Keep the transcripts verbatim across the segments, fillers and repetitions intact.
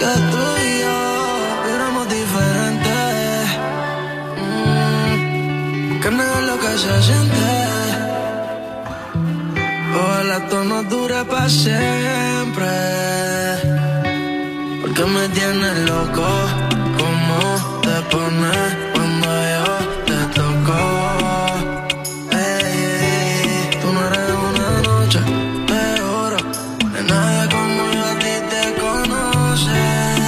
que tú y yo éramos diferentes. Mm, que negar lo que se siente. Ojalá esto no dure para siempre. Porque me tienes loco. ¿Cómo te pones cuando yo te toco? Hey, tú no eres una noche de oro. De nadie como yo a ti te conoce.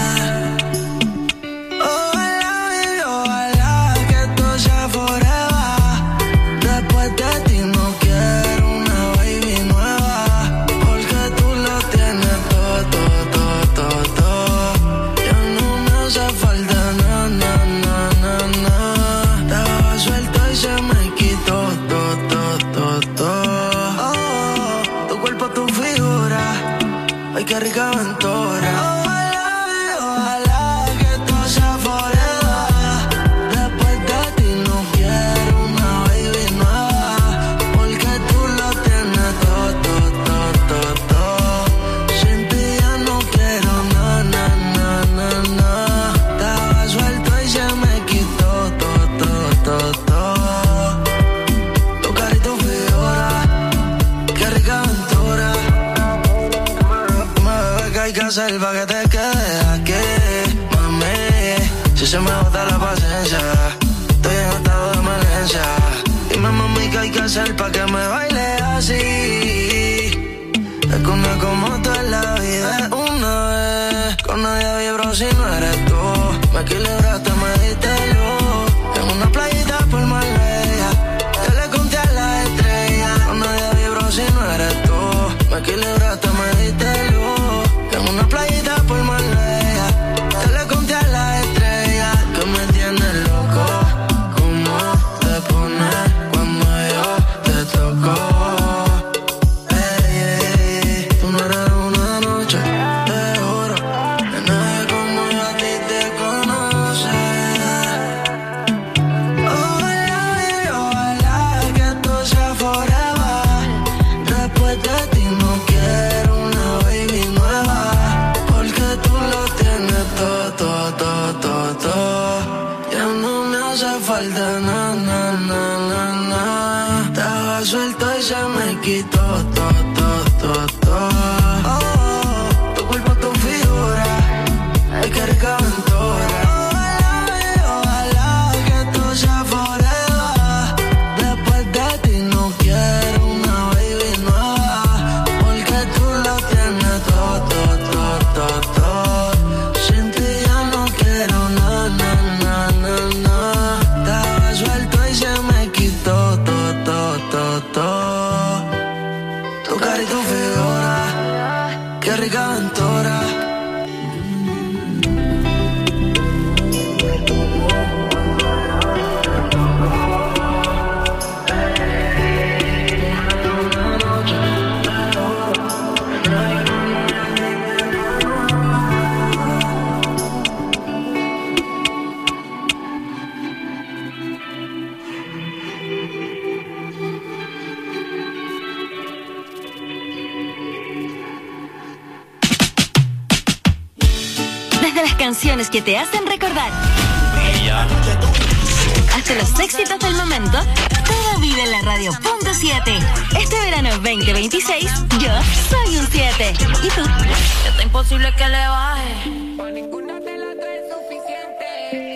Ojalá y ojalá que esto sea forever. Después de ti no quiero una baby nueva. Porque tú lo tienes todo, todo, todo, todo, todo. Ya no me hace falta nada, nada, nada, nada. Estaba suelto y se me quitó todo, todo, todo, todo. Oh, tu cuerpo, tu figura. Ay, qué rica aventura. Ojalá y ojalá que esto sea forever. Después de ti no quiero una baby nueva. Porque tú lo tienes todo, todo, todo, todo, todo. Sin ti ya no quiero nada, nada, nada, nada. Estaba suelto y se me quitó todo, todo, todo, todo. Tu cara y tu figura. Qué rica aventura. Dime, bebé, ¿qué hay que hacer pa' que te quedes aquí? Mami, si se me bota la paciencia, estoy en estado de emergencia. Dime, mami, ¿qué hay que hacer pa' que me baile así? Es que una como tú en la vida es una vez. Con nadie vibro si no eres tú. Me equilibraste, me diste luz. En una playita por Marbella, yo le conté a la estrella. Con nadie vibro si no eres tú. Me equilibraste, me diste luz. En una playita por Marbella, yo le conté a la estrella. Que me tienes loco. ¿Cómo te pones cuando yo te toco? Hey, hey, hey. Tú no eres una noche de oro. De nadie como yo a ti te conoce. Ojalá y ojalá que esto sea forever. Después de ti no quiero una baby nueva. Porque tú lo tienes todo, todo, todo, todo, todo. Ya no me hace falta nada, nada, nada, nada. Estaba suelto y se me quitó todo, todo, todo, todo. Oh, tu cuerpo, tu figura. Ay, qué rica aventura. Ojalá y ojalá que esto sea forever. Después de ti no quiero una baby nueva. Porque tú lo tienes todo, todo, todo, todo, todo. Sin ti ya no quiero nada, nada, nada, nada. Estaba suelto y se me quitó todo, todo, todo, todo. Tu cara y tu figura. Qué rica aventura. Desde las canciones que te hacen recordar hasta los éxitos del momento, todo vive en la radio punto siete. Este verano veinte veintiséis, yo soy un siete. ¿Y tú? Está imposible que le baje. Por ninguna de las tres es suficiente.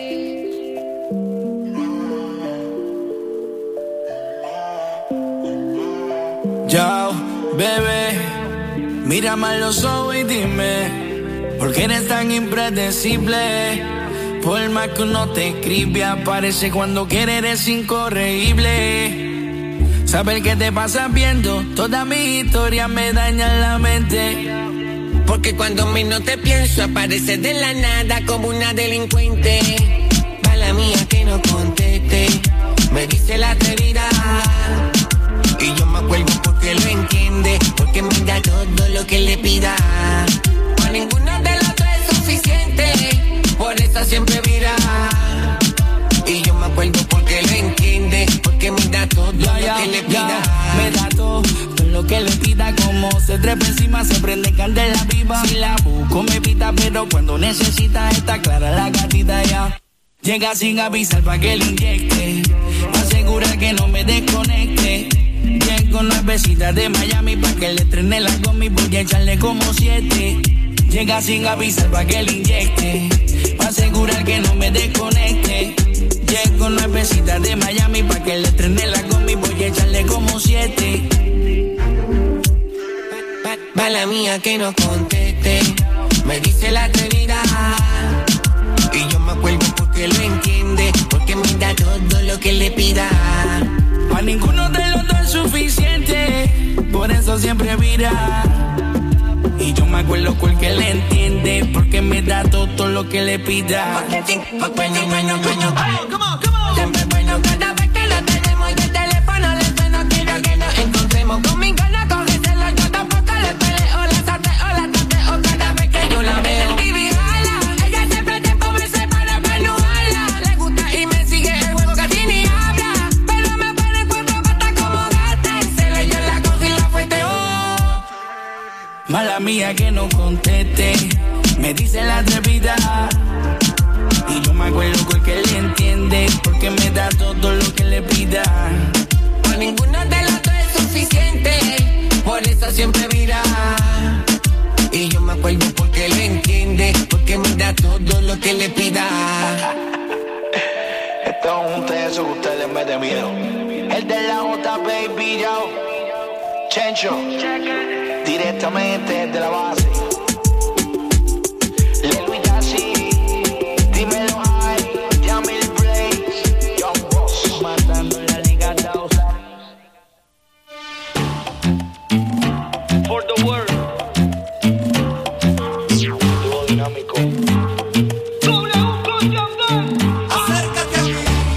Yo, bebé, mírame a los ojos y dime, ¿por qué eres tan impredecible? Por más que uno te escribe, aparece cuando quiere, eres incorregible. Saber qué te pasa viendo toda mi historia me daña la mente. Porque cuando menos te pienso, apareces de la nada como una delincuente. Mala mía que no conteste, me dice la atrevida. Y yo me acuerdo porque lo entiende, porque me da todo lo que le pida. Por ninguna de las tres es suficiente, por eso siempre mira. Y yo me acuerdo porque lo entiende, porque me da todo ya, lo ya, que le pida. Ya, me da todo, todo lo que le pida, gusta como se trepa encima, se prende candela viva. Si la busco me pita, pero cuando necesita está clara la gatita ya. Llega sin avisar pa' que le inyecte, asegura que no me desconecte. Llego nuevecita de Miami pa' que le estrene la gomi, voy a echarle como siete. Llega sin avisar pa' que le inyecte, pa' asegurar que no me desconecte. Llego nuevecita de Miami pa' que le estrene la gomi, voy a echarle como siete. Mala mía que no conteste, me dice la atrevida. Y yo me acuerdo porque lo entiende, porque me da todo lo que le pida. Pa' ninguno de los dos es suficiente, por eso siempre vira. Y yo me acuerdo porque le entiende, porque me da todo lo que le pida. Bueno, bueno, bueno, siempre bueno cada vez que lo tenemos y el teléfono le suena. Quiero que nos encontremos conmigo, no cogéselo, yo tampoco le peleo, la sateo, la tateo cada vez que yo la veo. El T V jala, ella siempre tiempo me separa para no jala. Le gusta y me sigue el juego, casi ni habla, pero me pone cuatro patas como gata. Se le dio la cosa y la fuerte, oh. Mala mía que no conteste, me dice la atrevida. Y yo me acuerdo porque le entiende, porque me da todo lo que le pida. Por ninguno de los dos es suficiente, por eso siempre vira. Y yo me acuerdo porque le entiende, porque me da todo lo que le pida. Esto es un teso que usted le mete miedo. El de la J, baby, yo. Chencho, directamente de la base. For the world. Dúo dinámico. Acércate a mí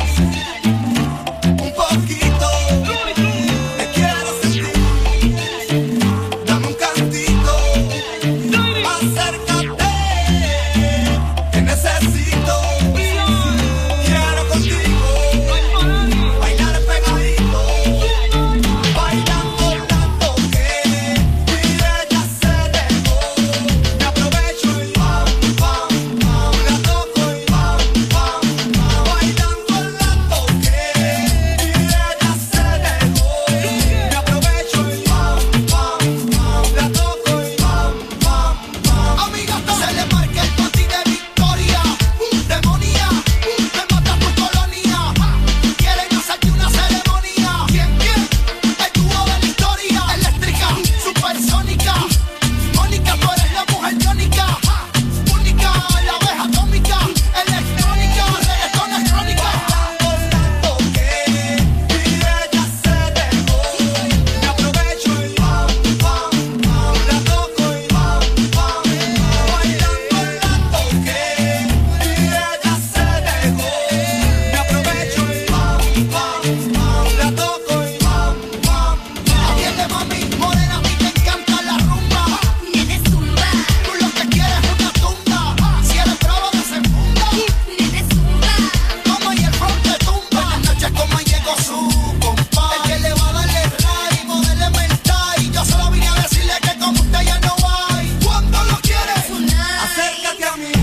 un poquito, te quiero sentir, dame un cantito, acércate, te necesito, quiero contigo, bailar pegadito, bailando tanto que mi ella se dejó, me aprovecho y pam, pam, pam, la toco y pam, pam, pam, bailando tanto que mi ella se dejó, me aprovecho y pam, pam, pam, la toco y pam, pam, pam. Amiga, se le marca el boti de victoria, demonía, te mata tu colonia, quieren hacerte una ceremonia. ¿Quién, quién? El dúo de la historia, eléctrica, supersónica, Mónica, tú eres la mujer tónica, única, la abeja atómica, electrónica, reggaetón es crónica. Por tanto que mi ella se dejó, me aprovecho y pam, pam, pam, la toco y pam, pam, bailando tanto que mi ella se dejó, me aprovecho y pam, pam, pam, la toco y pam, pam, pam. Atiende mami, morena, a mí te encanta la rumba, Nene zumba, tú lo que quieres es una tunda, si eres bravo desenfunda, nene zumba, como y el front te tumba. Buenas noches, como llegó su compa, el que le va a darle ray, poderle mentar, y yo solo vine a decirle que como usted ya no hay. Cuando lo quieres, acércate a mí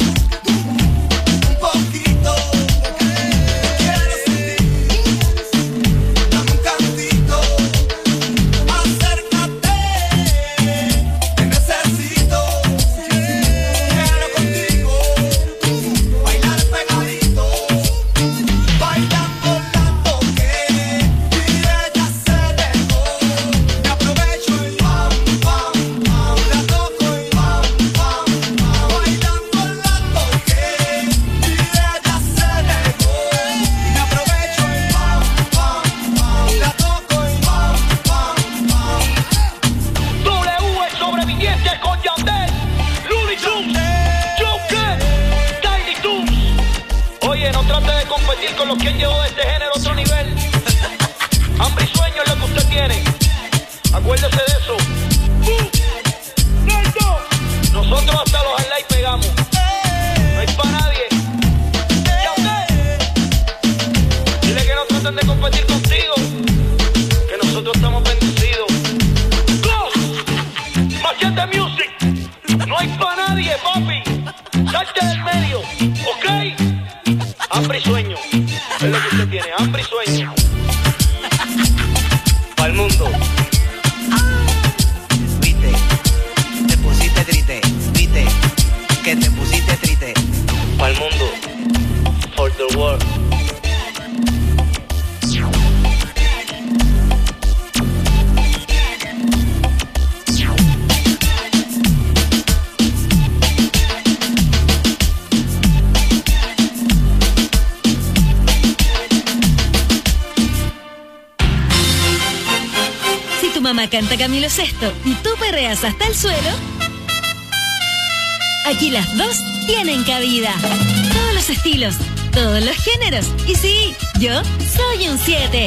un poquito, quiero sentir, dame un cantito, acércate, te necesito, quiero contigo, bailar pegadito, bailando tanto que mi ella se dejó, me aprovecho y pam, pam, pam, la toco y pam, pam, pam, bailando tanto que mi ella se dejó, me aprovecho y pam, pam, pam, la toco y pam, pam, pam. W, el sobreviviente con Yandel, Looney Tunes, Joker, Tiny Toons. Oye, no trate de competir con los que han llevado este género a otro nivel. Hambre y sueño es lo que usted tiene. Acuérdese de eso. Nosotros hasta los highlights pegamos. No hay pa' nadie. Yandel, dile que no traten de competir contigo, que nosotros estamos bendecidos. Go! parte del medio, ¿ok? Hambre y sueño. Es lo que usted tiene, hambre y sueño. Para el mundo. Viste, te pusiste triste, viste, que te pusiste triste. Para el mundo. For the world. Mamá canta Camilo Sesto y tú perreas hasta el suelo, aquí las dos tienen cabida. Todos los estilos, todos los géneros. Y sí, yo soy un siete.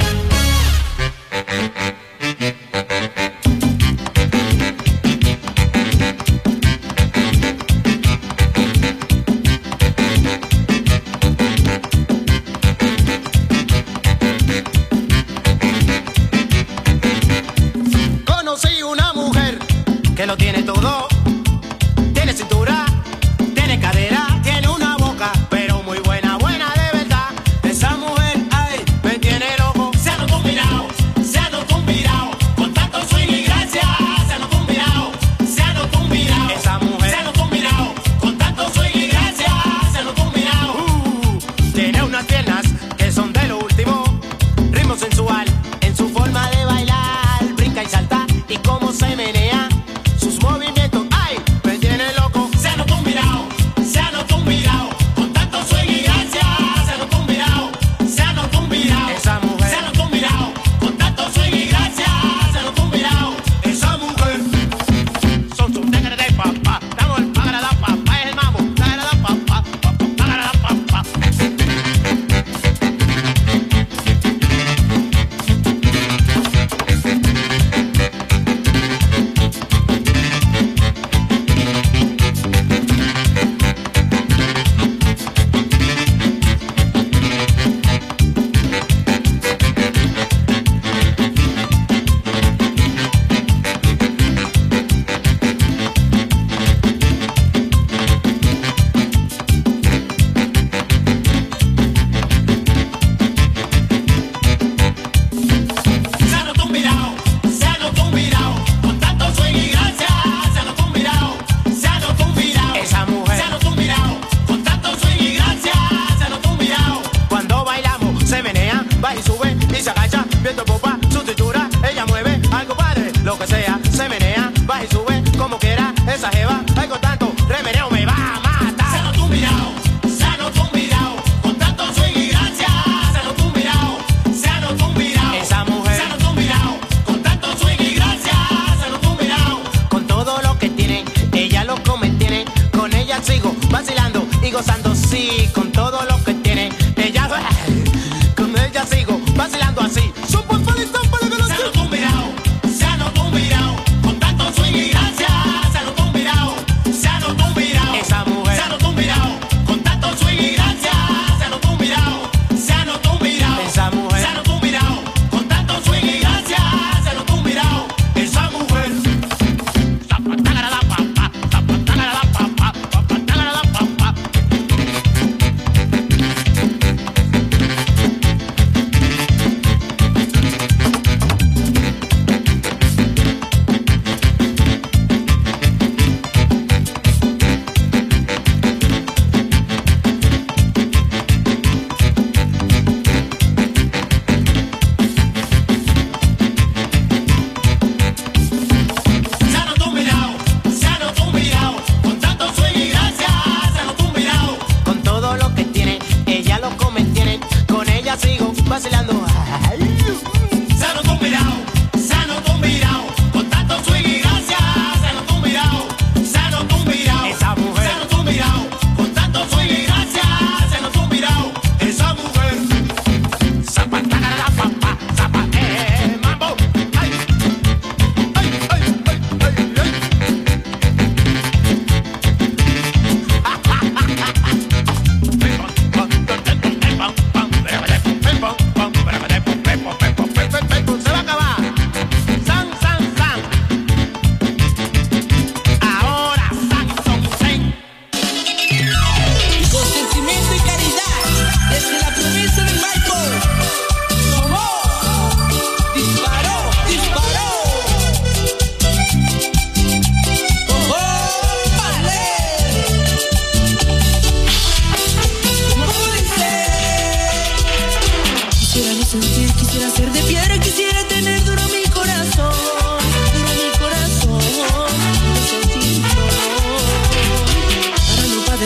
Lo tiene todo, tiene cintura, tiene cadera, tiene una boca, pero muy buena, buena de verdad. Esa mujer, ay, me tiene loco. Se ha notado un mirado, se ha notado un mirado, con tanto swing y gracia. Se ha notado un mirado, se ha notado un mirado. Esa mujer, se ha notado un mirado, con tanto swing y gracia. Se ha notado un mirado. Uh, tiene unas piernas que son de lo último, ritmo sensual en su forma de bailar, brinca y salta y cómo se menea. Movimiento, ay, me tiene loco. Se anotó un mirado, se anotó un mirado, con tanto swing y gracia. Se anotó un mirado, se anotó un mirado. Esa mujer, se anotó un mirado, con tanto swing y gracia. Se anotó un mirado. Esa mujer, son sus negras de papá. Damos el págara la papá, es el mambo. Págara la papá, págara la papá. Va y sube y se agacha, viendo popa, su cintura, ella mueve algo padre, lo que sea, se menea, va y sube, como quiera, esa jeva, ay con tanto remeneo me va a matar. Se notó un mirado, se notó un mirado, con tanto swing y gracia. Se notó un mirado, se notó un mirado, esa mujer, se notó un mirado, con tanto swing y gracia. Se notó un mirado, con todo lo que tiene, ella lo come, tiene, con ella sigo vacilando y gozando, sí, con todo lo que tiene, ella ella sigo vacilando así. Super feliz, para que lo se anotó un mirado, se anotó un mirado, con tanto swing y gracia. Se anotó un mirado, se anotó un mirado. Esa mujer, se anotó un mirado, con tanto swing y gracia. Se anotó un mirado, se anotó un mirado. Esa mujer, se anotó un mirado, con tanto swing y gracia. Se anotó un mirado. Esa mujer. Zapatagara la papa, zapatagara la papa, zapatagara la papa.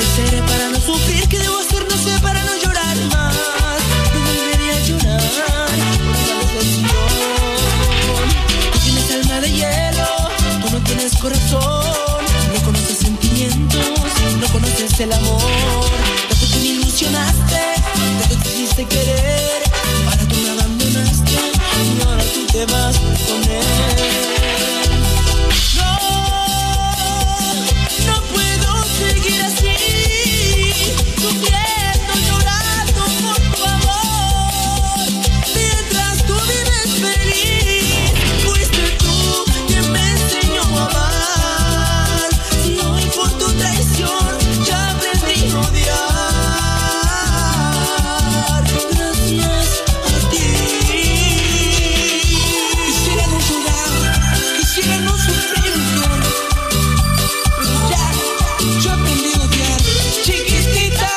padecer, para no sufrir, ¿qué debo hacer? No sé, para no llorar más. No volvería a llorar por una decepción. Tú tienes alma de hielo, tú no tienes corazón, no conoces sentimientos, no conoces el amor. Tanto que me ilusionaste, tanto te hiciste querer, ahora tú me abandonaste y ahora tú te vas con él. Seguir así, sufriendo, llorando por tu amor, mientras tú vives feliz. Fuiste tú quien me enseñó a amar, y hoy por tu traición ya aprendí a odiar. Gracias a ti. Quisiera no llorar, quisiera no sufrir, pero ya yo aprendí a odiar, chiquitita.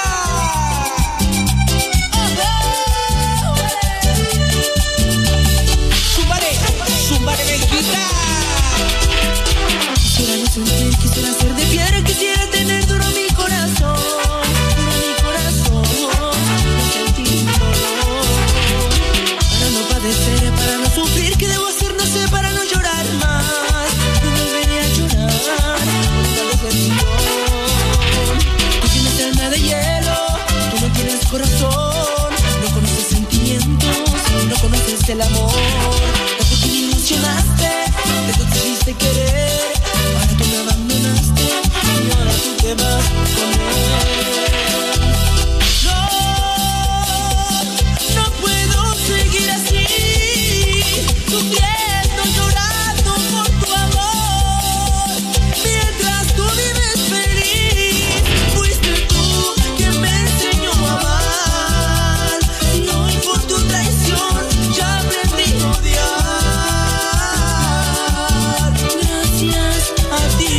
Zúmbale, zúmbale, mezquita. Quisiera no sentir, quisiera ser de piedra, quisiera tener duro mi corazón, duro mi corazón, no sentir dolor. Para no padecer, para no sufrir, ¿qué debo hacer? No sé, para no llorar más. No volveré a llorar por una decepción. De hielo, tú no tienes corazón, no conoces sentimientos, no conoces el amor. Tanto que me ilusionaste, tanto te hiciste querer, ahora tú me abandonaste y ahora tú te vas con él. No, no puedo seguir así, sufriendo, llorando por tu amor, mientras tú vives feliz. Fuiste quien me enseñó a amar, y hoy por tu traición ya aprendí a odiar. Gracias a ti.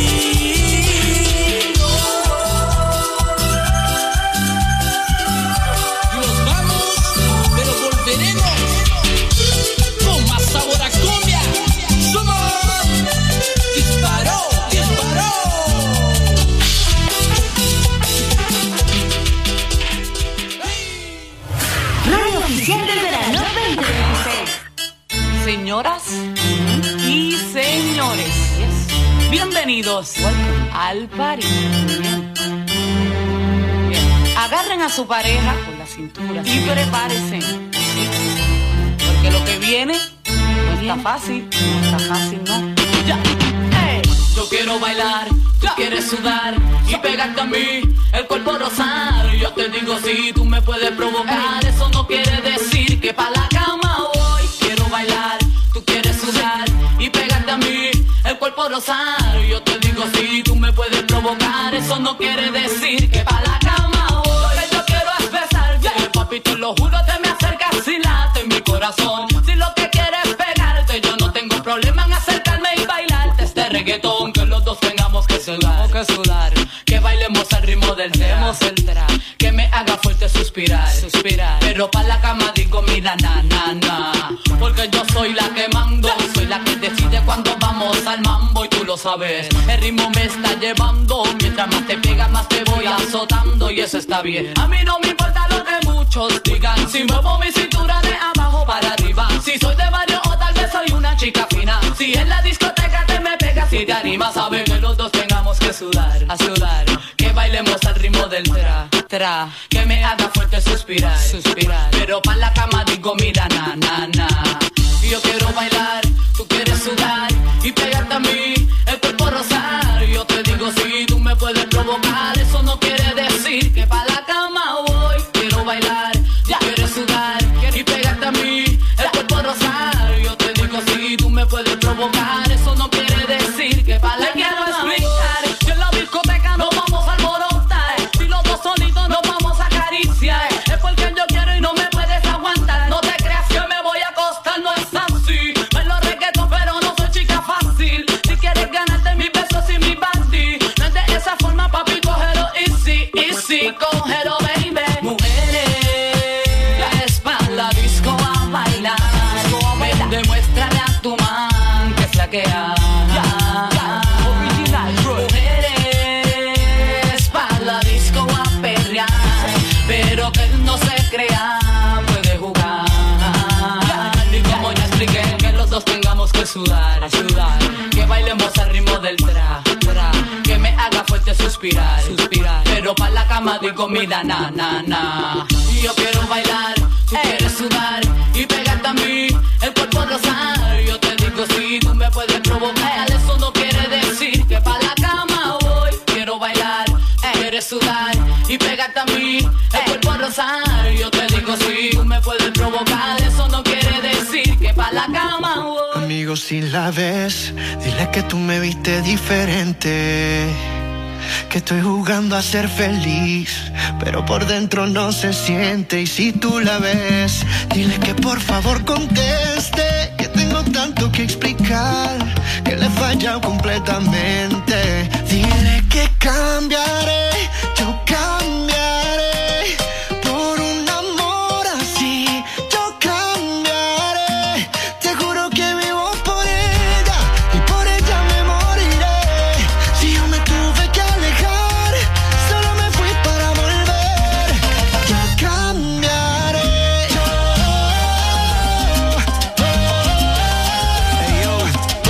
Y nos vamos, pero volveremos con más sabor a cumbia. Somos Disparó, Disparó. Radio Oficial del Verano veinte veintiséis. Señoras y señores, bienvenidos al party. Bien. Agarren a su pareja por la cintura y prepárense, porque lo que viene no está fácil, no está fácil, no. Ya. Hey. Yo quiero bailar, tú quieres sudar y pegarte a mí, el cuerpo rosar. Yo te digo si tú me puedes provocar, eso no quiere decir que pa' la cama voy. Quiero bailar, tú quieres sudar y pegarte a mí, el cuerpo rosar. Yo te digo si tú me puedes provocar, eso no quiere decir que pa' la cama voy. Lo que yo quiero es besarte, papi, te lo juro, te me acercas y late en mi corazón. Si lo que quieres es pegarte, yo no tengo problema en acercarme y bailarte este reggaetón, que los dos tengamos que sudar, que sudar, que bailemos al ritmo del demos el tra, que me haga fuerte suspirar, suspirar, pero pa' la cama digo mira na na na, porque yo soy la que mando, soy la que decide cuando vamos al mambo y tú lo sabes, el ritmo me está llevando, mientras más te pegas más te voy azotando y eso está bien, a mí no me importa lo que muchos digan, si muevo mi cintura de abajo para arriba, si soy de barrio o tal vez soy una chica fina, si en la discoteca te me pegas y te animas, sabe que los dos tengamos que sudar, a sudar, que bailemos al ritmo del tra, tra, que me haga fuerte suspirar, suspirar, pero pa' la cama digo mira na na na, yo quiero bailar, tú quieres sudar y pegarte a mí, el cuerpo rosar, yo te digo si tú me puedes provocar, eso no quiere decir que pa' la cama voy, quiero bailar, ya quieres sudar y pegarte a mí, el cuerpo rosar, yo te digo si tú me puedes provocar, eso no quiere decir que pa' la cama voy. Yo en la discoteca nos vamos a alborotar, si los dos solitos nos vamos a acariciar, es porque yo quiero y no me puedes aguantar, no te creas que me voy a acostar, no es así, bailo reggaetón pero no soy chica fácil, si quieres ganarte mis besos y mi body, no es de esa forma papi, cógelo easy, easy. sudar, a sudar. Que bailemos al ritmo del tra, tra. Que me haga fuerte suspirar, suspirar. Pero pa' la cama digo mira, na, na, na. Y yo quiero bailar, tú quieres sudar y pegarte a mí, el cuerpo rozar. Yo te digo si tú me puedes provocar, eso no quiere decir que pa' la cama voy. Quiero bailar, quieres sudar y pegarte a mí, el cuerpo rozar. Yo te digo si tú me puedes provocar, eso no quiere decir que pa' la cama voy. Amigo, si la ves, dile que tú me viste diferente, que estoy jugando a ser feliz, pero por dentro no se siente. Y si tú la ves, dile que por favor conteste, que tengo tanto que explicar, que le he fallado completamente. Dile que cambiaré, yo cambiaré por un amor así, yo cambiaré. Te juro que vivo por ella y por ella me moriré. Si yo me tuve que alejar, solo me fui para volver. Yo cambiaré. Yo, oh, oh, hey, yo.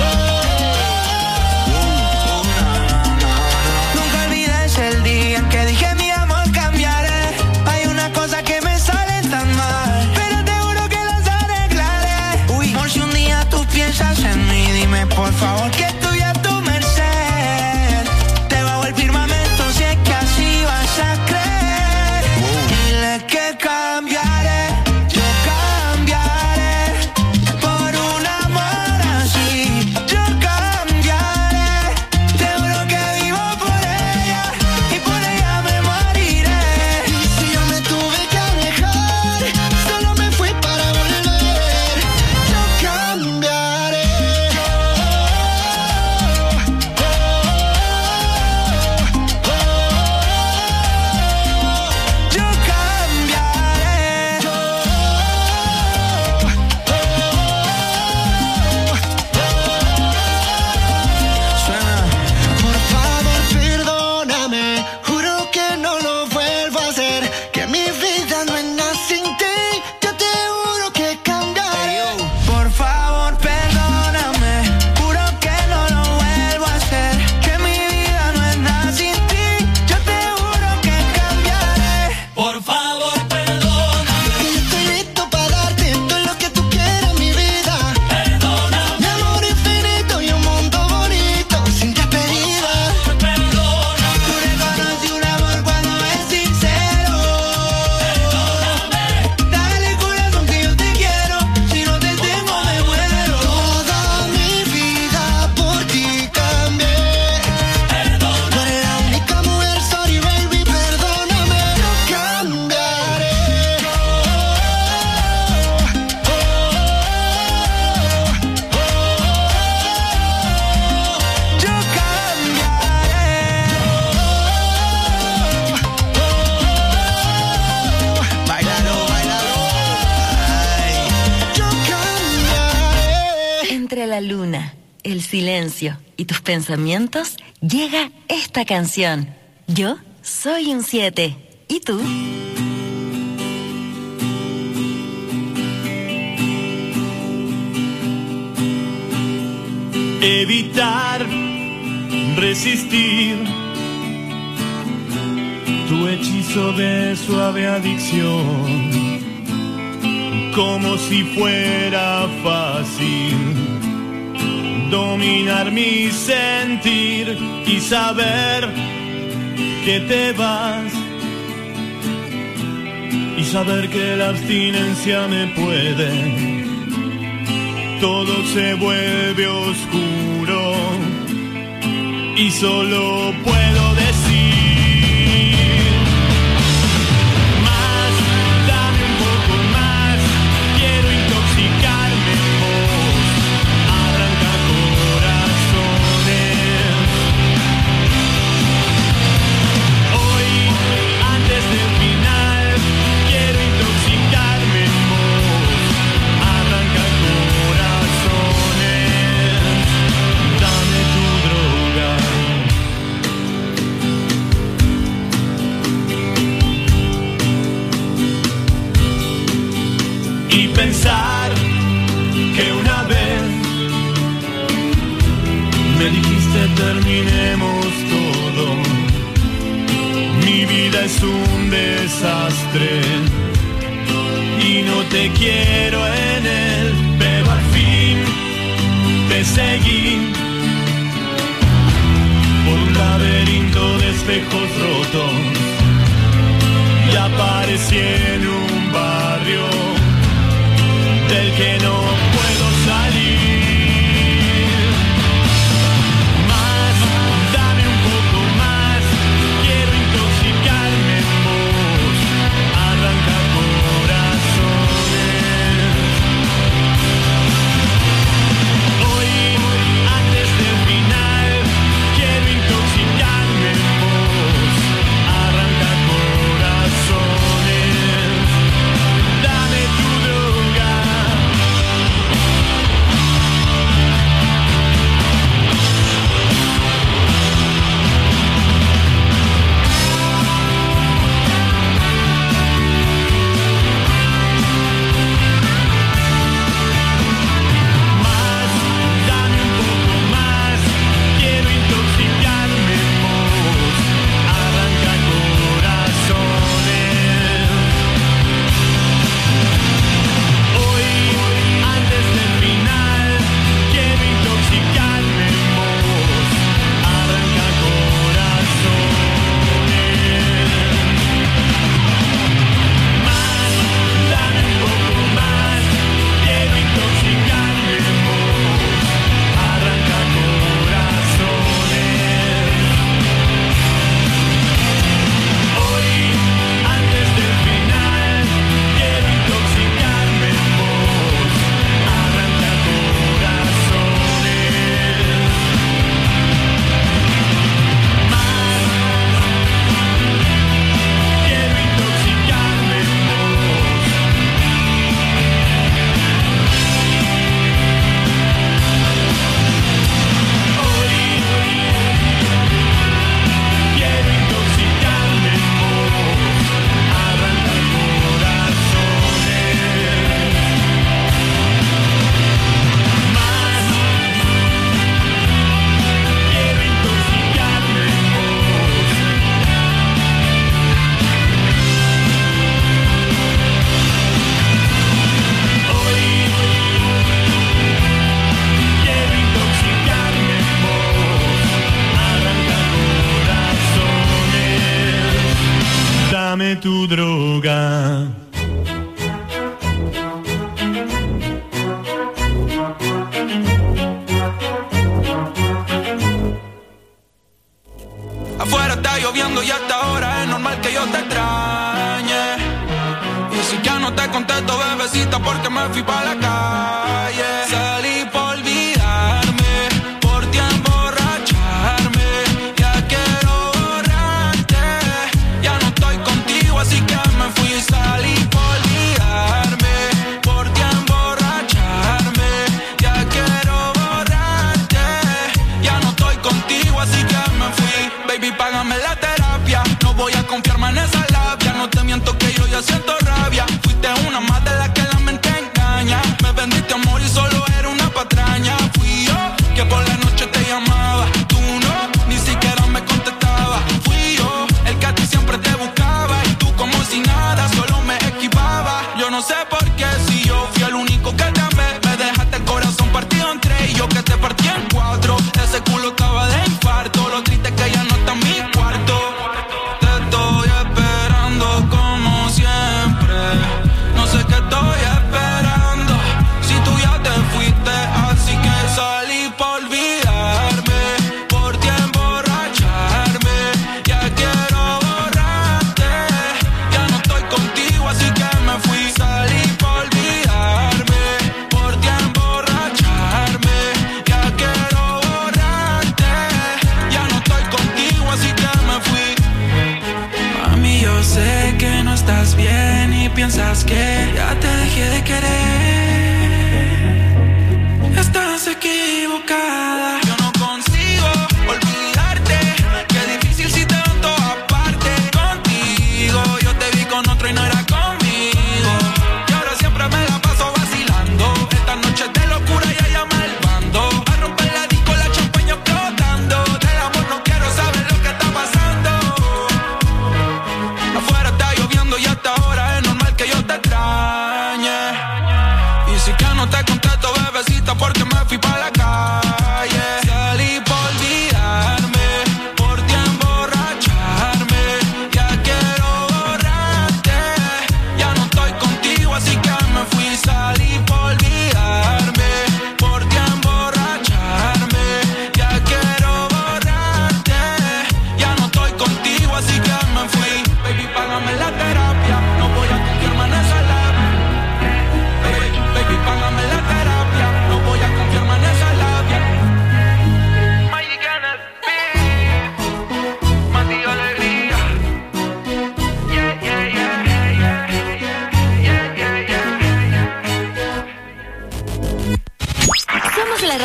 Nunca olvides el día en que dije mi amor cambiaré. Hay una cosa que me sale tan mal, pero te juro que las arreglaré. Uy, por si un día tú piensas en mí, dime por favor que estoy a tu merced. Te bajo el firmamento si es que así vas a creer. Dile que cambiaré, yo cambiaré por un amor así, yo cambiaré. Te juro que vivo por ella y por ella me moriré. Y si yo me tuve que alejar, solo me fui para volver. Yo cambiaré. Yo cambiaré. Suena. Por favor, perdóname, juro que no lo vuelvo a hacer, que mi vida no es nada sin ti. Yo te juro que cambiaré. Por favor, perdóname, juro que no lo vuelvo a hacer, que mi vida no es nada sin ti. Yo te juro que cambiaré. Por favor, perdóname, Que yo estoy listo para darte todo lo que tú quieras, mi vida. perdóname, Mi amor infinito y un mundo bonito sin despedida. perdóname, Tú reconoces un amor cuando es sincero. Dale corazón que yo te quiero, si no te tengo me muero. Toda mi vida por ti cambié. Tú eres la única mujer, sorry baby, perdóname. Yo cambiaré. Yo cambiaré. Bailalo, bailalo. Ay. Yo cambiaré. Entre la luna, el silencio y tus pensamientos, llega esta canción. Yo soy un siete. ¿Y tú? Evitar, resistir tu hechizo de suave adicción, como si fuera fácil dominar mi sentir y saber que te vas, y saber que la abstinencia me puede. Todo se vuelve oscuro y solo puedo decir más, dame un poco más, quiero intoxicarme en vos, arranca corazones. Hoy, antes del final, quiero intoxicarme en vos, arranca corazones, dame tu droga. un desastre y no te quiero en él, pero al fin te seguí por un laberinto de espejos rotos y aparecí en un barrio del que no puedo salir. Más, dame un poco más, quiero intoxicarme en vos, arranca corazones. Hoy, antes del final, quiero intoxicarme en vos, arranca corazones. Dame tu droga. Más, dame un poco más, quiero intoxicarme en vos, arranca corazones. Hoy, antes del final, quiero intoxicarme en vos, arranca corazones. Más, dame un poco más, quiero intoxicarme en vos, arranca corazones. Hoy, antes del final, quiero intoxicarme en vos, arranca corazones. Más, quiero intoxicarme en vos. Hoy, quiero intoxicarme en vos, arranca corazones. Más, quiero intoxicarme en vos. Hoy, quiero intoxicarme en vos, arranca corazones. Dame tu droga. Afuera está lloviendo y hasta ahora es normal que yo te extrañe. Y si ya no te contesto, bebecita, porque me fui pa' la calle. Salí por olvidarme, por ti emborracharme. Ya quiero borrarte, ya no estoy contigo, así que me fui. Salí por olvidarme, por ti emborracharme. Ya quiero borrarte, ya no estoy contigo, así que me fui. Baby, págame la terapia, no voy a confiarme en esa labia. No te miento que yo ya siento rabia. Fuiste una más de la que la mente engaña. Me vendiste amor y solo era una patraña. Fui yo que por la noche te llamaba, tú no, ni siquiera me contestabas. Fui yo el que a ti siempre te buscaba y tú como si nada, solo me esquivabas. Yo no sé por qué, si yo fui el único que te amé, me dejaste el corazón partido en tres y yo que te partí en cuatro. Ese culo estaba de infarto, lo triste es que ya no está en mi cuarto. Te estoy esperando como siempre, no sé qué estoy esperando, si tú ya te fuiste, así que salí por olvidarme, por ti emborracharme. Ya quiero borrarte, ya no estoy contigo, así que me fui. Salí por olvidarme, por ti emborracharme. Ya quiero borrarte, ya no estoy contigo, así que me fui. Mami, yo sé que no estás bien y piensas que ya te dejé de querer. Estás equivocada. Yo no consigo olvidarte, qué difícil si te veo en todas partes. Contigo yo te vi con otro y no era conmigo, y ahora siempre me la paso vacilando. Esta noche de locura ya llama el bando, a romper la disco, la champaña explotando. Del amor no quiero saber lo que está pasando.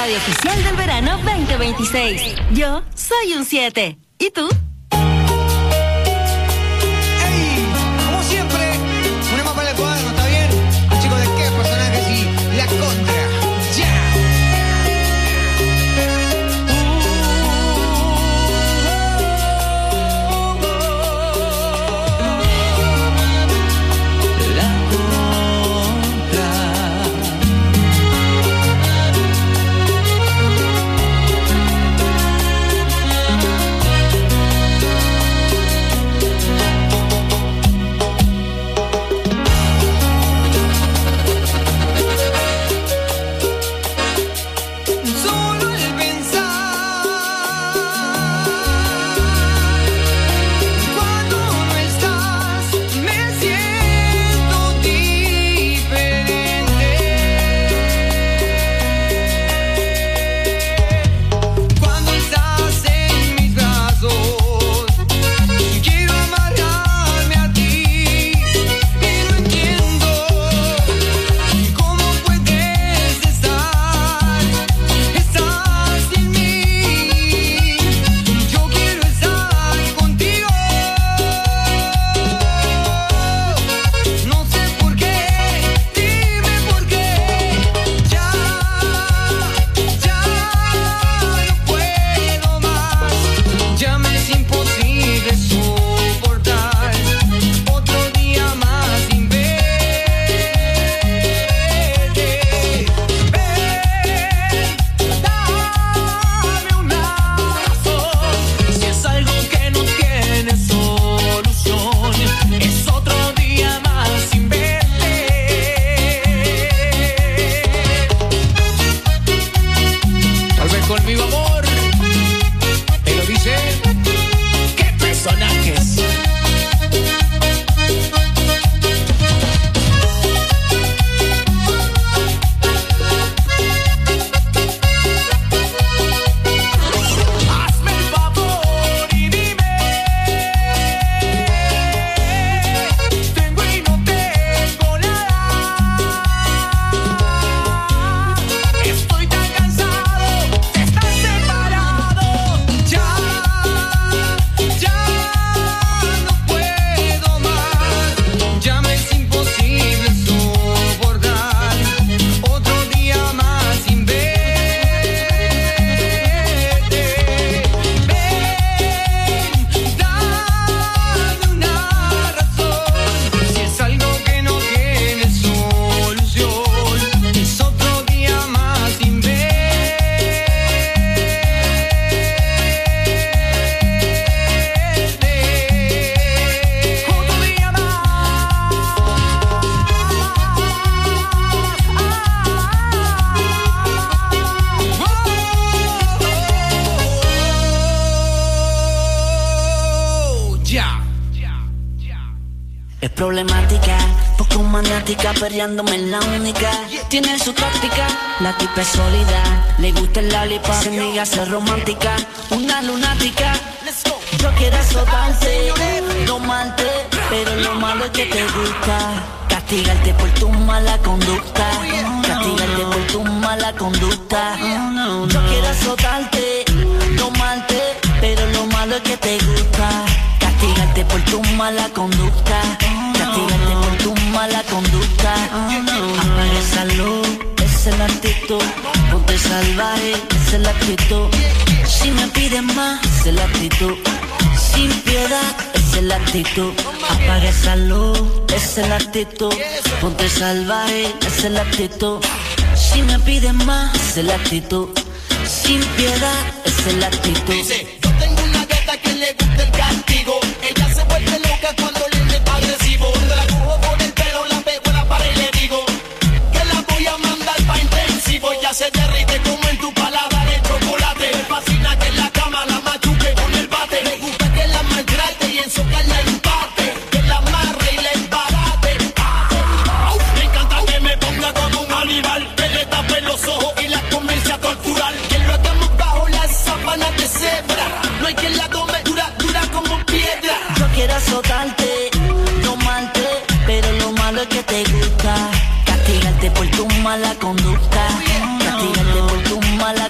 radio oficial del verano veinte veintiséis. Yo soy un siete. ¿Y tú? ¡Ey! Como siempre, una mapa en el cuaderno, ¿está bien? Chicos, ¿de qué personajes y la contra? ¡Ya! Problemática, poco maniática, perreándome en la única. Tiene su táctica, la tipa es sólida. Le gusta el lollipop, se niega a ser romántica. Una lunática, yo quiero azotarte, domarte, pero lo malo es que te gusta. Castigarte por tu mala conducta, castigarte por tu mala conducta. Yo quiero azotarte, domarte, pero lo malo es que te gusta. Castigarte por tu mala conducta, castigarte por tu mala conducta. Apaga esa luz, esa es la actitud. Ponte salvaje, esa es la actitud. Si me piden más, esa es la actitud. Sin piedad, esa es la actitud. Apaga esa luz, esa es la actitud. Ponte salvaje, esa es la actitud. Si me piden más, esa es la actitud. Sin piedad, esa es la actitud. Dice, yo tengo una gata que le gusta el castigo. Ella se vuelve loca cuando le meto agresivo. Cuando la cojo por el pelo, la pego en la pared y le digo que la voy a mandar pa' intensivo. Ya se derrite como en tu paladar el chocolate. Me fascina que en la cama la machuque con el bate. Me gusta que la maltrate y en su carne el empate. Que la amarre y la embarate. Me encanta que me ponga como un animal. Que le tape los ojos y la comience a torturar. Que lo hagamos bajo las sábanas de cebra. No hay quien la tome dura, dura como piedra. Yo quiero azotarte, tomarte, pero lo malo es que te gusta. Castigarte por tu mala conducta, castigarte por tu mala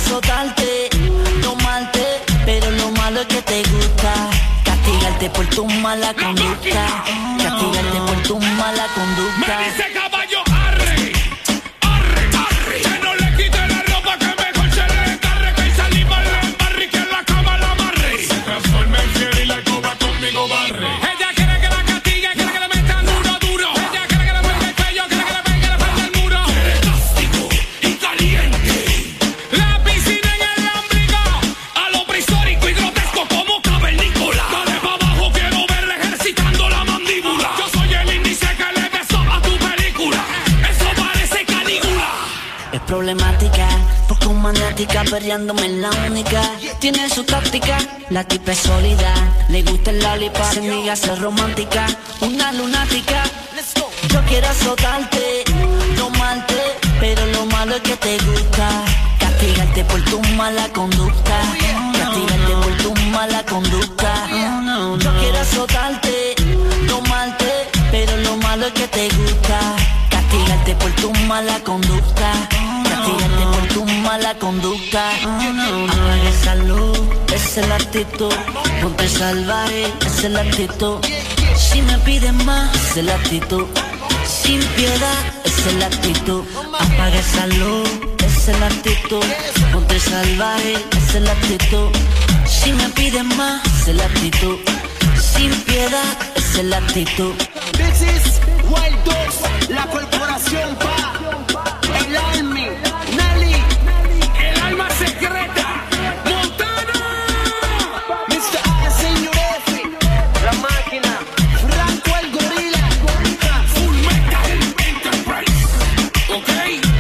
azotarte, tomarte, pero lo malo es que te gusta castigarte por tu mala conducta, castigarte por tu mala conducta. Me dice caballo, arre, arre, arre, que no le quite la ropa, que mejor se le encarre, que salimos le embarre y que en la cama la amarre. Se transforma en fiel y la coba conmigo barre. Ella quiere que la castigue, quiere que le metan duro, duro. Ella quiere que le muerda el cuello, quiere que le pegue la falda al muro. Quiere castigo y caliente. La piscina en el ombligo, a lo prehistórico y grotesco como cavernícola. Dale pa' abajo, quiero verle ejercitando la mandíbula. Yo soy el índice que le besó a tu película. Eso parece Calígula. Es problemática, poco maniática, perreándome en la única. Tiene su táctica, la tipa es sólida. Le gusta el lollipop, se niega a ser romántica. Una lunática, yo quiero azotarte, tomarte, pero lo malo es que te gusta castigarte por tu mala conducta, castigarte por tu mala conducta. Yo quiero azotarte, tomarte, pero lo malo es que te gusta castigarte por tu mala conducta, castigarte por tu mala conducta. Apaga esa luz, esa es la actitud. Ponte salvaje, esa es la actitud. Si me piden más, esa es la actitud. Sin piedad, esa es la actitud. Apaga esa luz, esa es la actitud. Ponte salvaje, esa es la actitud. Si me piden más, esa es la actitud. Sin piedad, esa es la actitud. This is Wild Dogs, la corporación pa, el Army, Nelly, el alma secreta, Montana, mister A, señor F, la máquina, Franco el gorila, Full Metal Enterprise, ¿ok?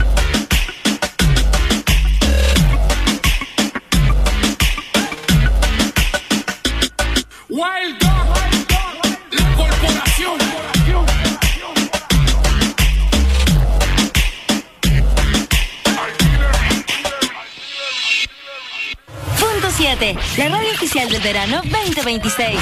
Wild Dog, la corporación. Punto siete, la radio oficial del verano veinte veintiséis.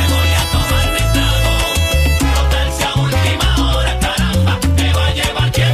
Llevar quien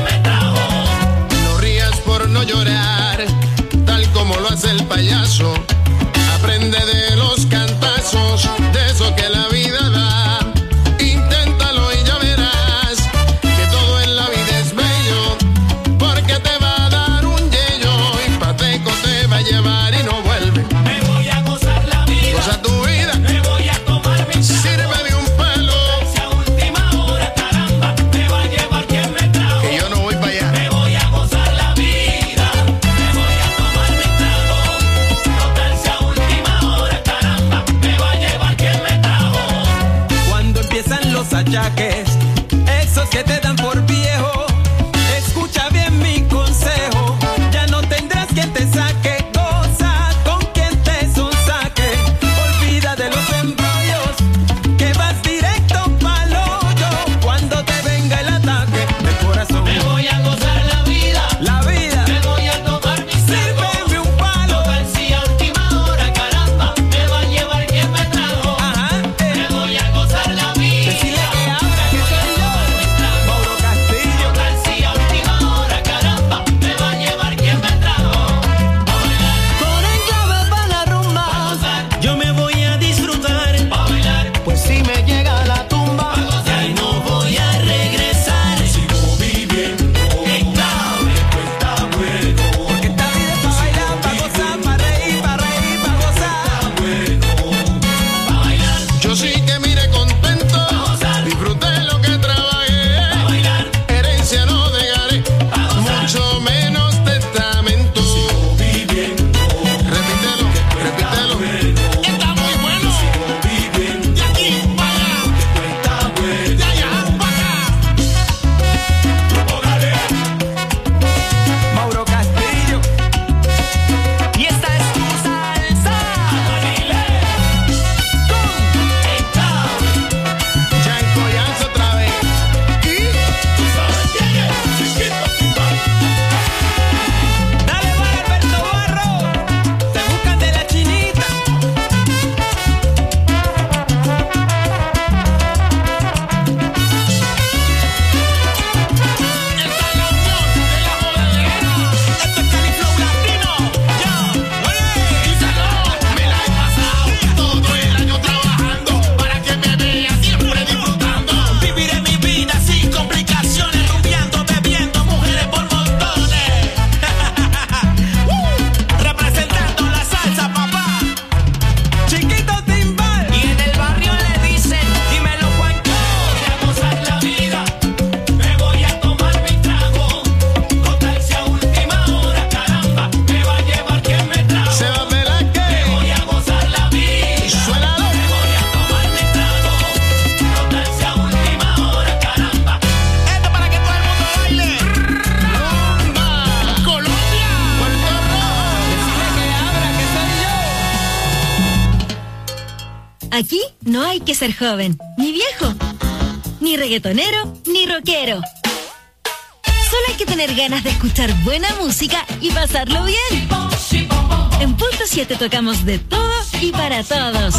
Aquí no hay que ser joven, ni viejo, ni reggaetonero, ni rockero. Solo hay que tener ganas de escuchar buena música y pasarlo bien. En Punto siete tocamos de todo y para todos.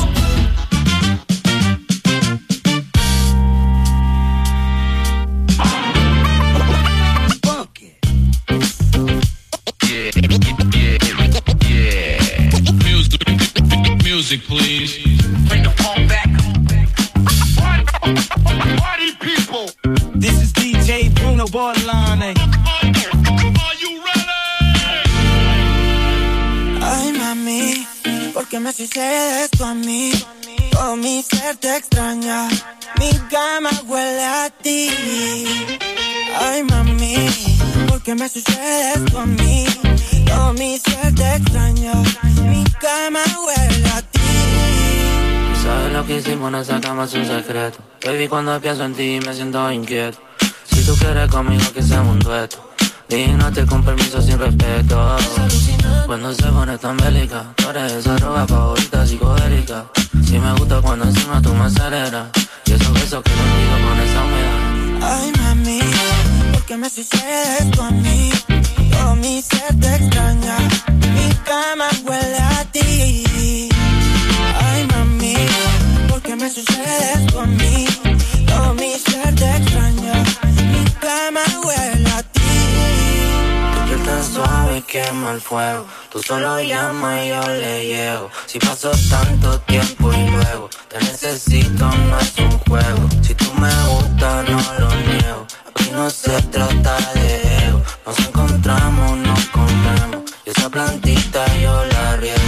Music, please. Bring the phone back. Party people. This is D J Bruno Bordelon. Are you ready? Ay, mami, ¿por qué me sucede esto a mí? Todo mi ser te extraña, mi cama huele a ti. Ay, mami, ¿por qué me sucede esto a mí? Todo mi ser te extraña, mi cama huele a ti. ¿Sabes lo que hicimos? Nos sacamos un secreto. Baby, cuando pienso en ti me siento inquieto. Si tú quieres conmigo que seamos un dueto, dígate con permiso sin respeto. Cuando se pone tan bélica, tú eres esa droga favorita psicodélica. Si me gusta cuando encima tú me aceleras, y esos besos que no olvido con esa humedad. Ay, mami, ¿por qué me sucede esto a mí? Todo mi ser te extraña, mi cama huele a ti. Ay, mami, ¿por qué me sucede esto a mí? Todo mi ser te extraña, mi cama huele a ti. Tu piel tan suave quema el fuego, tú solo llamas y yo le llego. Si pasó tanto tiempo y luego te necesito, no es un juego. Si tú me gustas no lo niego, aquí no se trata de ego. Nos encontramos, nos comemos, y esa plantita yo la riego.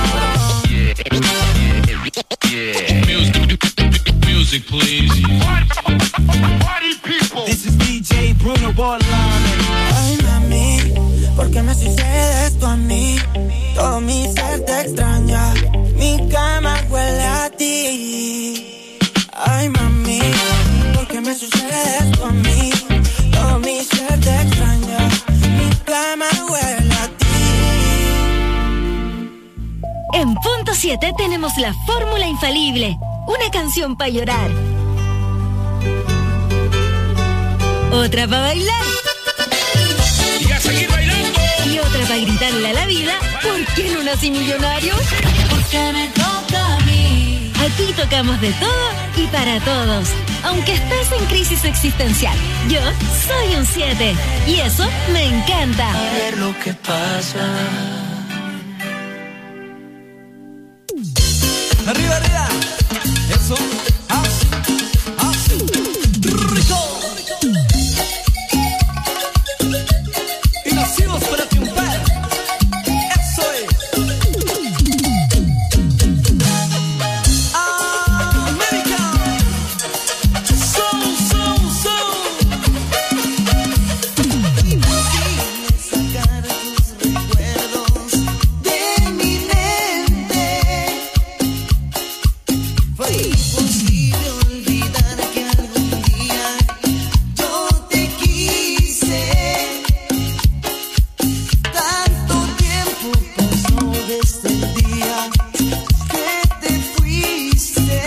Yeah. Music, music, please. Party people. This is D J Bruno Bordelon. Ay, mami, ¿por qué me sucede esto a mí? Todo mi ser te extraña, mi cama huele a ti. Ay, mami, ¿por qué me sucede esto a mí? Todo mi ser te extraña, mi cama huele a ti. En Punto siete tenemos la fórmula infalible, una canción para llorar, otra para bailar Y a seguir bailando. y otra para gritarle a la vida, ¿por qué no nací millonario? Porque me toca a mí. Aquí tocamos de todo y para todos, aunque estés en crisis existencial. Yo soy un siete y eso me encanta. A ver lo que pasa. Arriba, arriba. Eso. Así. Así. Rico. Y nacimos para triunfar. Eso es. América. Soul, soul, soul. Imposible sacar tus recuerdos de mi mente. Fue imposible olvidar que algún día yo te quise. Tanto tiempo pasó desde el día que te fuiste.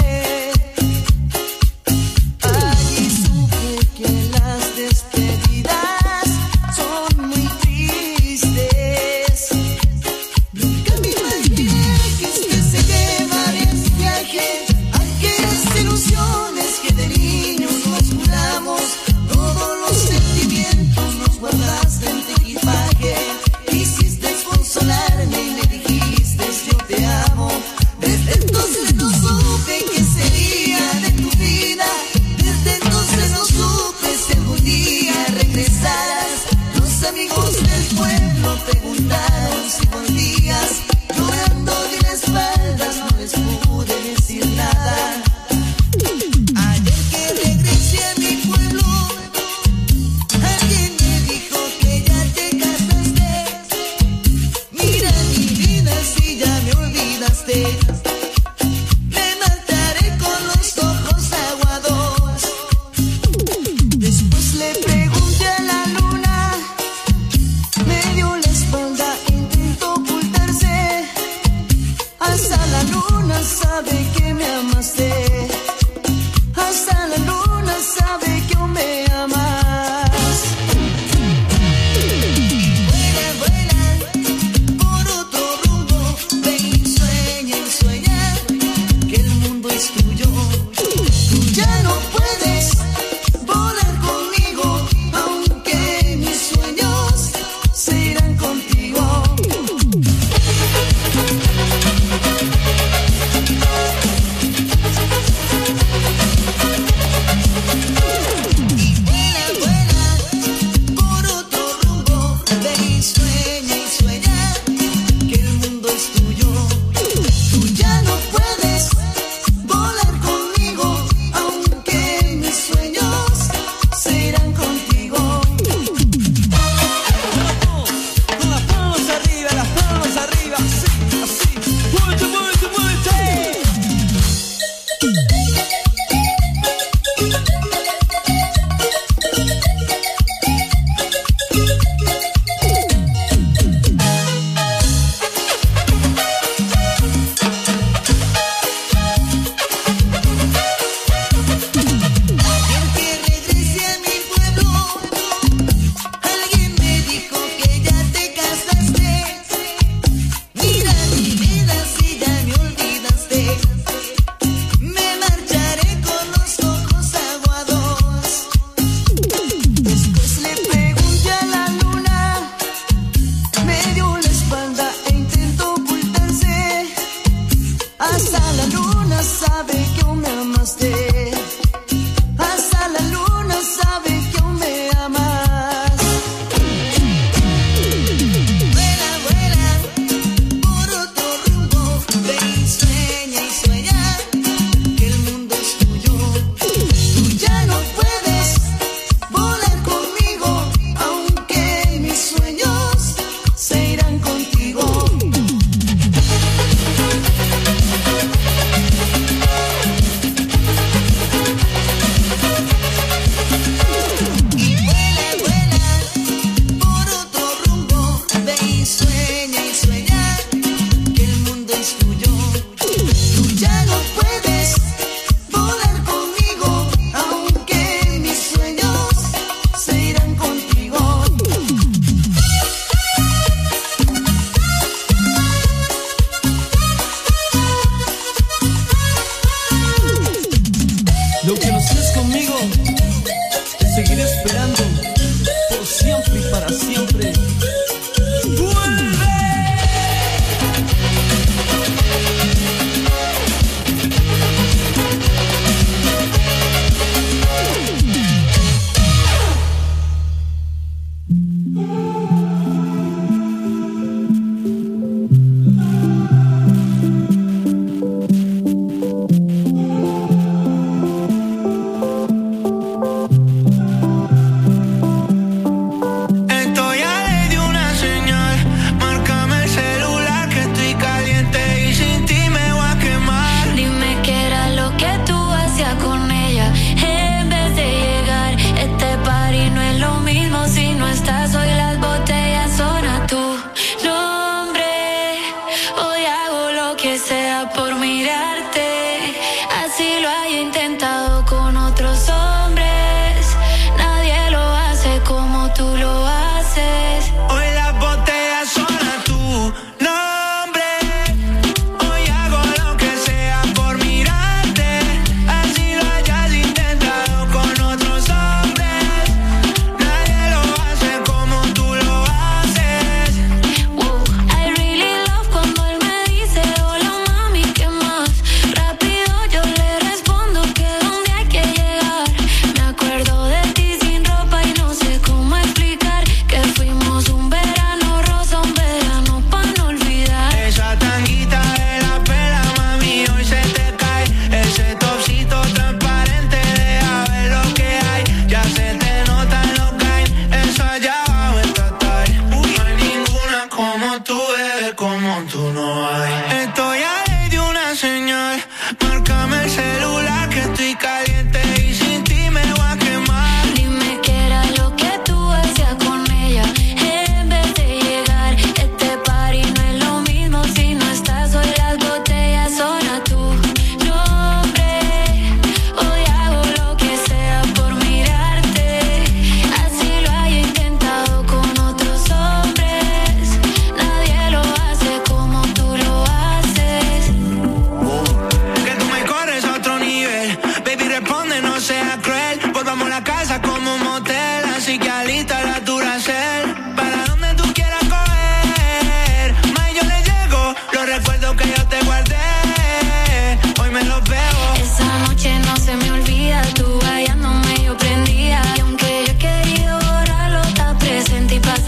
Allí supe que las despedidas son muy tristes. Nunca me imaginé que este se llevaría este viaje. Aquellas ilusiones que de niños nos juramos, todos los sentimientos los guardaste en tu equipaje. Quisiste consolarme y me dijiste yo te amo. Desde entonces no supe qué sería de tu vida. Desde entonces no supe si algún día regresarás. Los amigos del pueblo preguntaron si volvías. Llorando de las espaldas no les pude decir nada. Ayer que regresé a mi pueblo, alguien me dijo que ya te casaste. Mira mi vida si ya me olvidaste. Me mataré con los ojos aguados. Después le pregunté a la luna, me dio la espalda, intentó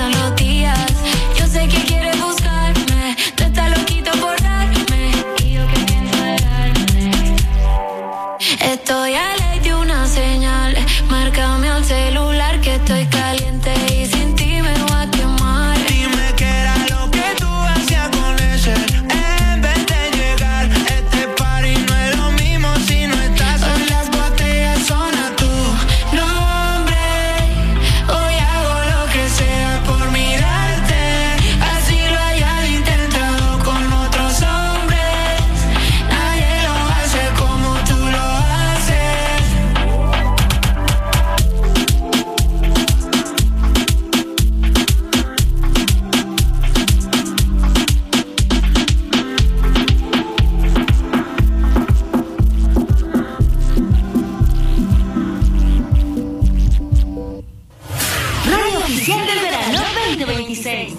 pasan los días. Yo sé que quieres buscarme, tú estás loquito por darme, y yo que pienso darme. Estoy a ley de una señal, márcame al celular que estoy caliente y sin ti me voy a quemar. Dime qué era lo que tú hacías con ese, en vez de llegar. Este party no es lo mismo si no estás. Son las botellas, son a tu nombre. Hoy hago lo que sea por mirarte, así lo hayas intentado con otros hombres. Nadie lo hace como tú lo haces. Radio Oficial del Verano veinte veintiséis.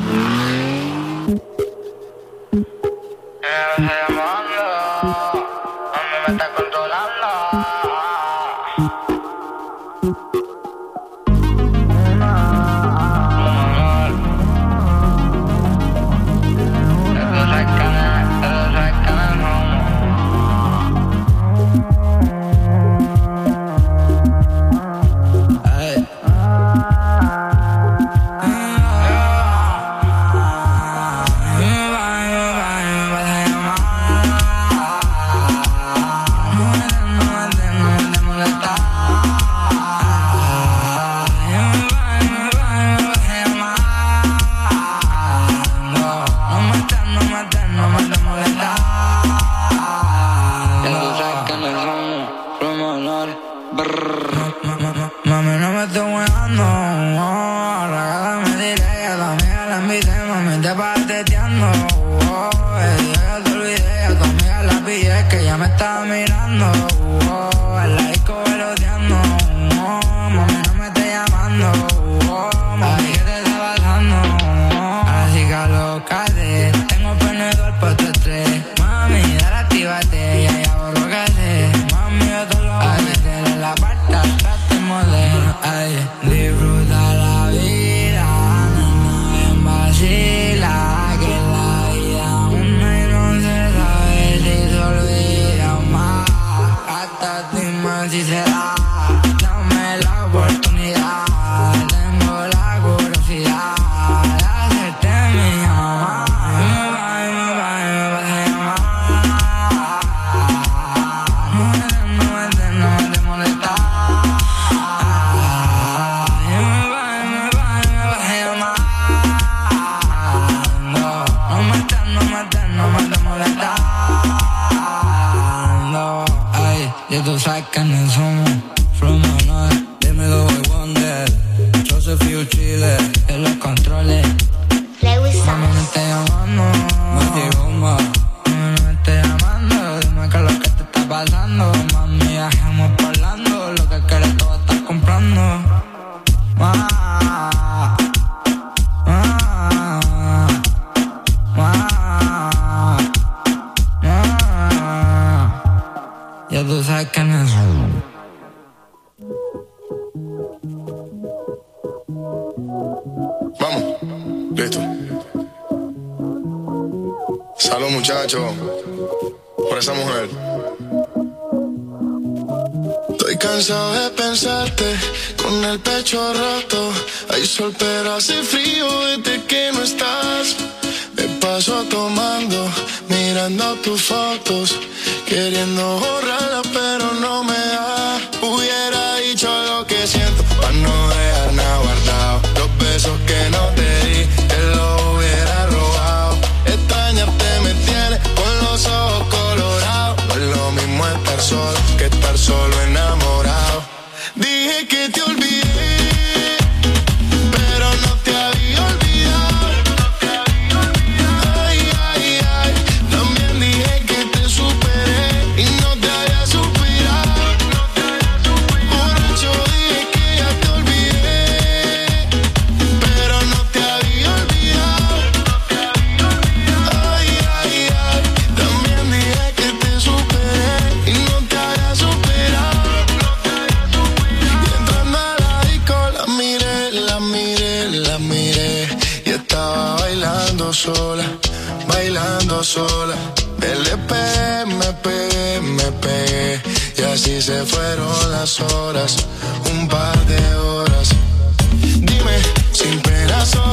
Mami, no me estoy weando, oh, regálame directa, la amiga la invité, mami, te pateteando, oh, eh, yo ya te olvidé, a tu amiga la pillé, que ya me estaba mirando, oh, en la disco veloteando, oh, mami, no me estés llamando, oh, mami, ¿qué te está pasando? Oh, así que alócate, tengo penedor pa' tu estrés, mami, dale, actívate, ya ya borro que sé, mami, yo te lo voy a meter en la parte atrás. Ay, disfruta la vida, nena, ven vacila, que la vida una y no se sabe si se olvida más. Hasta dime si se da, dame la oportunidad, tengo la curiosidad de hacerte mi mamá. Me va, me va, me vas a llamar, no me des, no me des, no me des molestar. Ya tú sabes quiénes somos, from Honor, dímelo boy Wonder, Joseph y Chile, en los controles. Mami me está llamando, Mati Bomba. Mami me está llamando, dime qué es lo que te está pasando. Mami, viajamos parlando, lo que quieres todo estás comprando. Ma, ma, ma, ma. Ya tú sabes quiénes son. Vamos, listo. Salud, muchachos, por esa mujer. Estoy cansado de pensarte con el pecho roto. Hay sol pero hace frío desde que no estás. Me paso tomando, mirando tus fotos, queriendo borrarlas pero no me da. Hubiera dicho lo que siento para no dejar nada guardado. Los besos que no te di, te los hubiera robado. Extrañarte me tiene con los ojos colorados. No es lo mismo estar solo que estar solo enamorado. Dije que te olvidé, pero no te había olvidado. Ay, ay, ay. También dije que te superé y no te había superado. sola. L P, me pegué, me pegué. Y así se fueron las horas, un par de horas. Dime, sin pena sola.